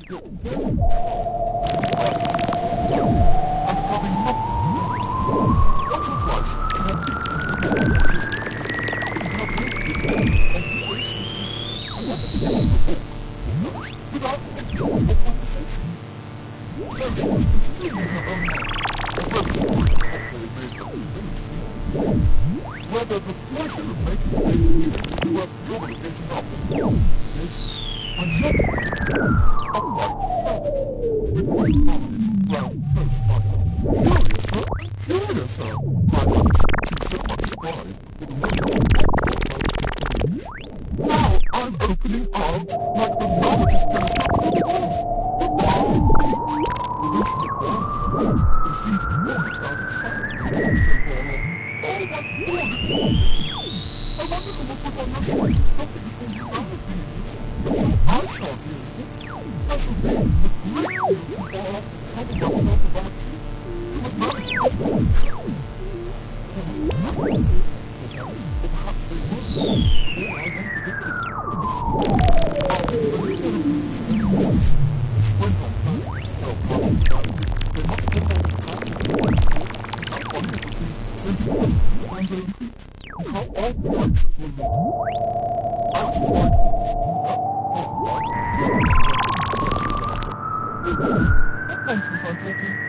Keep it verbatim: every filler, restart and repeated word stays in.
Whether the pleasure of making things you are really getting up is when something upright with one solid round first fire. Curious, sir! Curious, sir! I am so much surprised. Now I'm opening arms like the largest telescope in the world. Wow! This is the world. Indeed, more than that. Oh, what wonderful! I wonder who will put on your voice something before you know it. I can't hear it. That would be the great news you all have yourself about you. You must not expect it. Perhaps they will. Or I won't predict it. When on planet self-running galaxies, they must perform the task of How wonderful it is when you find their feet, and how all branches will move. I would like to What nonsense I'm talking?